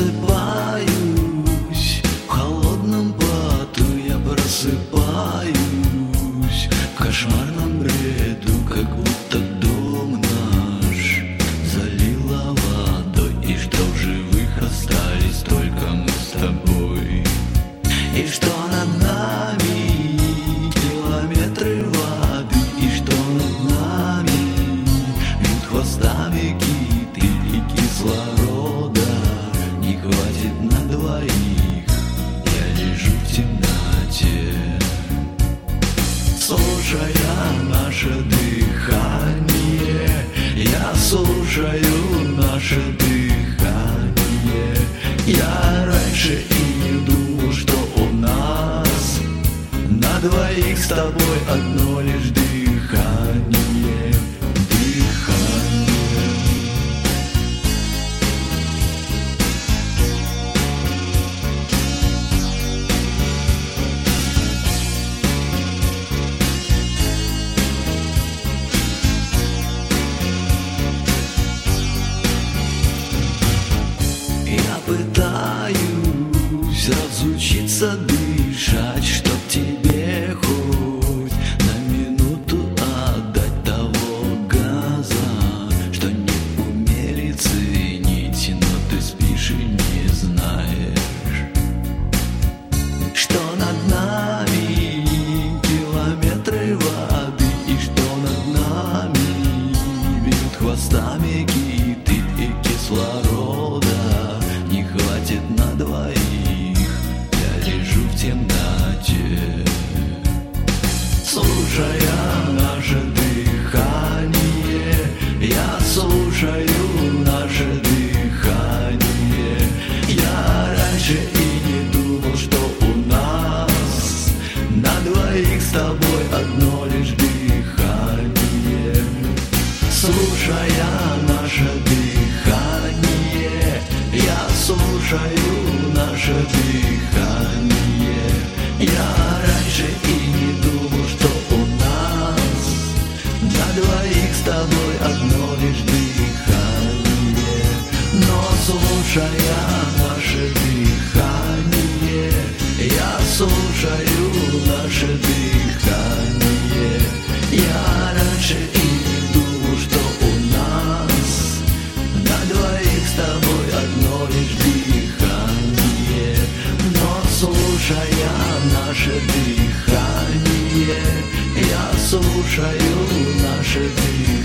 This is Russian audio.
просыпаюсь, в холодном поту я просыпаюсь, в кошмарном бреду, как будто дом наш залило водой, и что в живых остались только мы с тобой, и что над нами километры воды, и что над нами вьют хвостами киты, и кислорода не хватит на двоих. Я лежу в темноте, слушая наше дыхание. Я слушаю наше дыхание. Я раньше и не думал, что у нас на двоих с тобой одно лишь дыхание. Я пытаюсь разучиться дышать, чтоб тебе хоть на минуту отдать того газа, что не умели ценить, но ты спишь и не знаешь, что над нами километры воды, и что над нами бьют хвостами киты, и кислорода не хватит на двоих. Я лежу в темноте, слушая наше дыхание. Я слушаю наше дыхание. Я раньше и не думал, что у нас на двоих с тобой одно лишь дыхание. Слушая наше дыхание, я слушаю наше дыхание. Я раньше и не думал, что у нас на двоих с тобой одно лишь дыхание. Но слушая наше дыхание, я слушаю наше дыхание. Я раньше и не думал, что у нас на двоих с тобой одно лишь дыхание. Но слушая наше дыхание, я слушаю наше дыхание.